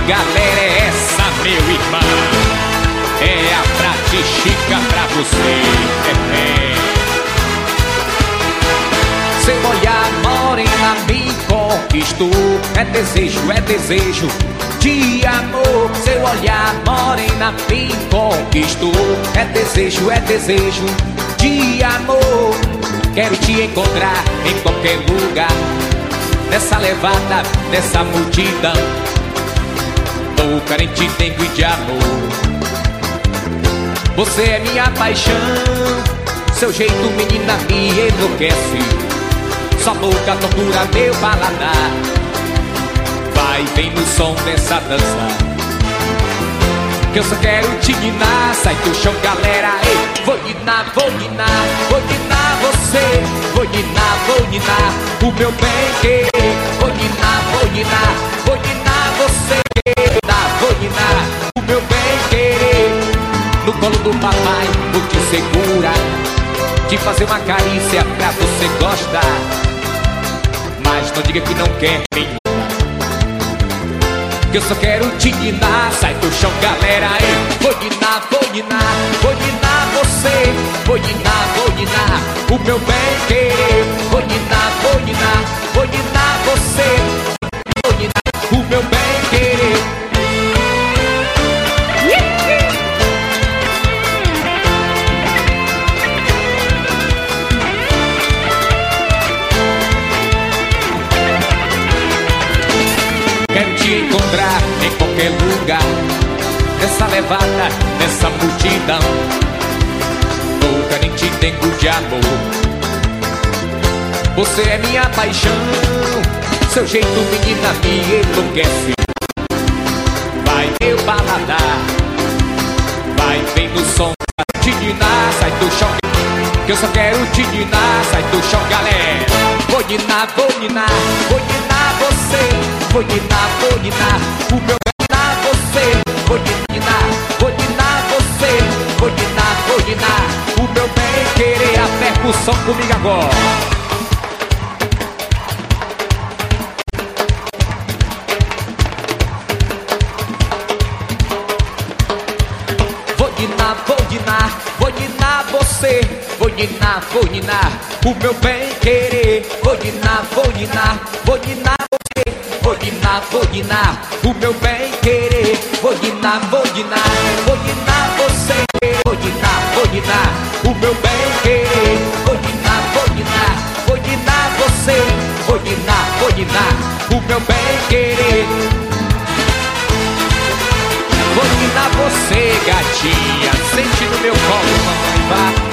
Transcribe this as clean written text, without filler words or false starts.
galera, é essa, meu irmão. É a Pratica pra você. Seu olhar, morena, me conquistou. É desejo de amor. Seu olhar, morena, me conquistou. É desejo de amor. Quero te encontrar em qualquer lugar, nessa levada, nessa multidão. Tô carente, tengo de amor. Você é minha paixão. Seu jeito, menina, me enlouquece. Só louca tortura meu paladar. Vai, vem no som dessa dança, que eu só quero te guinar. Sai do chão, galera, ei. Vou guinar você. Vou guinar o meu bem querer. Vou guinar você. Vou guinar o meu bem querer. No colo do papai vou te segurar, te fazer uma carícia pra você gostar. Mas não diga que não quer me, que eu só quero te guinar. Sai do chão, galera, ei. Vou guinar você. Vou guinar o meu bem querer. Vou guinar você. Vou guinar o meu bem querer. Quero te encontrar em qualquer lugar, nessa levada, nessa multidão. Tô carente, tengo de amor. Você é minha paixão. Seu jeito, menina, me enlouquece. Vai, meu paladar. Vai, vem no som, te guinar. Sai do chão, que eu só quero te guinar. Sai do chão, galera. Vou guinar você. Vou guinar o meu guinar você. Vou guinar você. Vou guinar o meu bem querer. A percussão comigo agora. Vou guinar você. Vou guinar o meu bem querer. Vou guinar você. Vou guinar o meu bem querer. Vou guinar você. Vou guinar o meu bem querer. Vou guinar você. Vou guinar o meu bem querer. Vou guinar você, gatinha. Sente no meu colo, mamãe, vá.